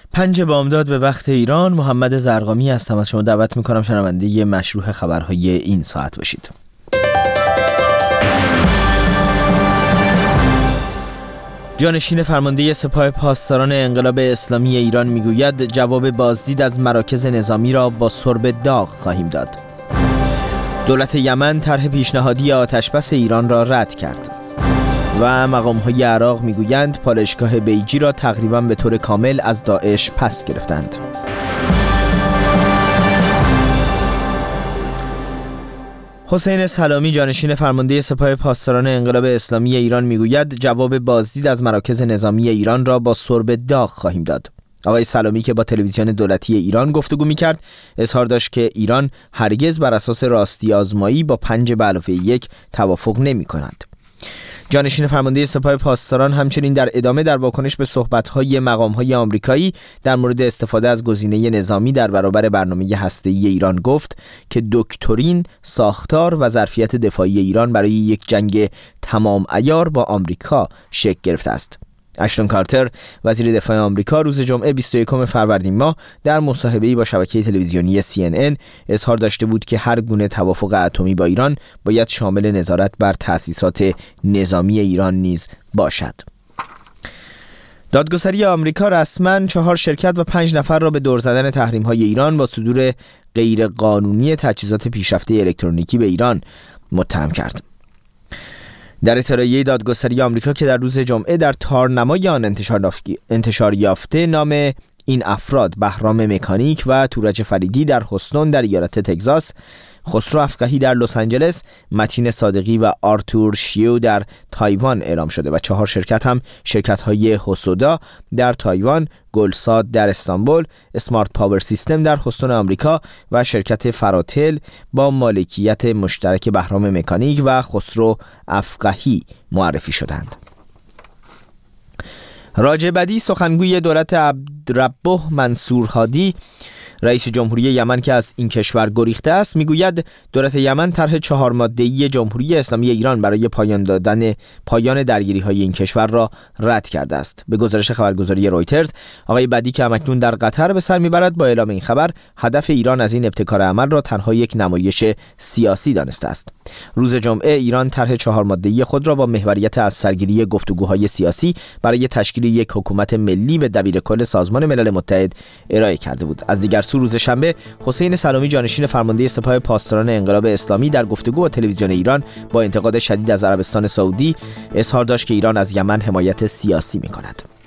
5 بامداد به وقت ایران. محمد زرقامی هستم. از شما دعوت میکنم شنونده مشروح خبرهای این ساعت باشید. جانشین فرمانده سپاه پاسداران انقلاب اسلامی ایران میگوید جواب بازدید از مراکز نظامی را با سرب داغ خواهیم داد. دولت یمن طرح پیشنهادی آتشبس ایران را رد کرد و مقام‌های عراق میگویند پالایشگاه بیجی را تقریباً به طور کامل از داعش پس گرفتند. حسین سلامی جانشین فرمانده سپاه پاسداران انقلاب اسلامی ایران میگوید جواب بازدید از مراکز نظامی ایران را با سرب داغ خواهیم داد. آقای سلامی که با تلویزیون دولتی ایران گفتگو می‌کرد اظهار داشت که ایران هرگز بر اساس راستی آزمایی با 5+1 توافق نمی‌کند. جانشین فرمانده سپاه پاسداران همچنین در ادامه در واکنش به صحبت‌های مقام‌های آمریکایی در مورد استفاده از گزینه نظامی در برابر برنامه هسته‌ای ایران گفت که دکترین، ساختار و ظرفیت دفاعی ایران برای یک جنگ تمام عیار با آمریکا شکل گرفته است. اشتون کارتر وزیر دفاع آمریکا روز جمعه 21 فروردین ماه در مصاحبه‌ای با شبکه تلویزیونی CNN اظهار داشته بود که هر گونه توافق اتمی با ایران باید شامل نظارت بر تأسیسات نظامی ایران نیز باشد. دادگستری آمریکا رسما 4 شرکت و 5 نفر را به دور زدن تحریم‌های ایران با صدور غیرقانونی تجهیزات پیشرفته الکترونیکی به ایران متهم کرد. در اطلاعیه دادگستری آمریکا که در روز جمعه در تارنمای آن انتشار یافته، نام این افراد بهرام مکانیک و تورج فریدی در هوستون در ایالت تگزاس، خسرو افقهی در لس آنجلس، متین صادقی و آرتور شیو در تایوان اعلام شده و 4 شرکت هم شرکت‌های هوسودا در تایوان، گلساد در استانبول، اسمارت پاور سیستم در هوستون آمریکا و شرکت فراتل با مالکیت مشترک بهرام مکانیک و خسرو افقهی معرفی شدند. راجبدی سخنگوی دولت عبدالربه منصور هادی رئیس جمهوری یمن که از این کشور گریخته است میگوید دولت یمن طرح 4 ماده‌ای جمهوری اسلامی ایران برای پایان درگیری‌های این کشور را رد کرده است. به گزارش خبرگزاری رویترز، آقای بدی که همکنون در قطر به سر میبرد با اعلام این خبر هدف ایران از این ابتکار عمل را تنها یک نمایش سیاسی دانسته است. روز جمعه ایران طرح 4 ماده‌ای خود را با محوریت از سرگیری گفتگوهای سیاسی برای تشکیل یک حکومت ملی به دبیرکل سازمان ملل متحد ارائه کرده بود. از دیگر سو روز شنبه حسین سلامی جانشین فرمانده سپاه پاسداران انقلاب اسلامی در گفتگو با تلویزیون ایران با انتقاد شدید از عربستان سعودی اظهار داشت که ایران از یمن حمایت سیاسی می‌کند.